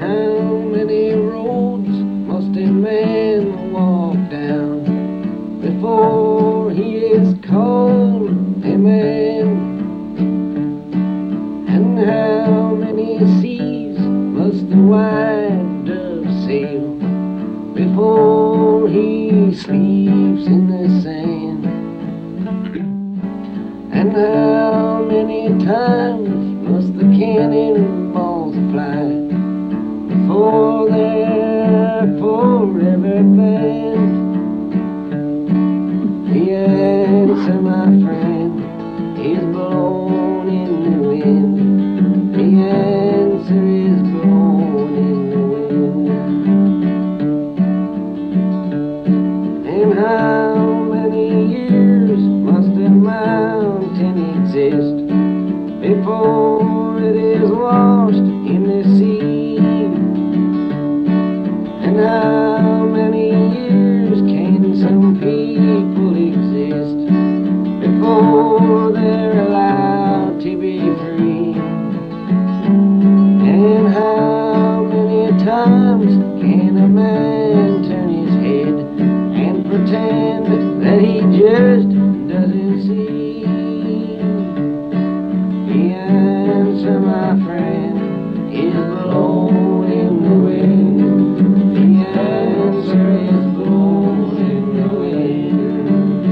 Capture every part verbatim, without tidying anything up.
How many roads must a man walk down before he is called a man? And how many seas must the white dove sail before he sleeps in the sand? And how many times must the cannonballs fly before they're forever banned? The answer, my friend, is blown in the wind. The answer is blown in the wind. And how many years must a mountain exist before it is washed in the sea? And how many years can some people exist before they're allowed to be free? And how many times can a man turn his head and pretend that he just doesn't see? The answer, my friend, is blown in the wind. The answer is blown in the wind.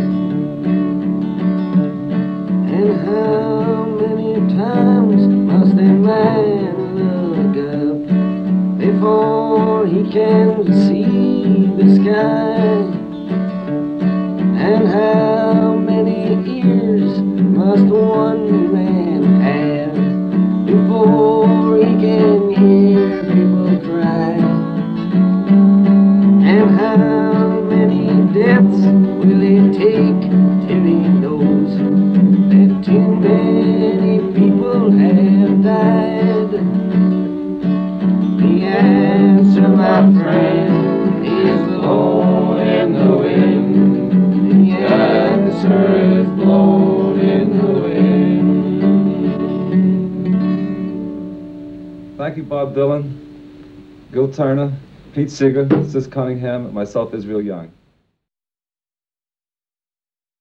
And how many times must a man look up before he can see the sky? And how many ears must one man have before he can hear people cry? And how many deaths will it take till he knows that too many people have died? The answer, my friend, is blown in the wind. The answer is blown in the wind. Thank you, Bob Dylan, Gil Turner, Pete Seeger, Sis Cunningham, and myself, Israel Young.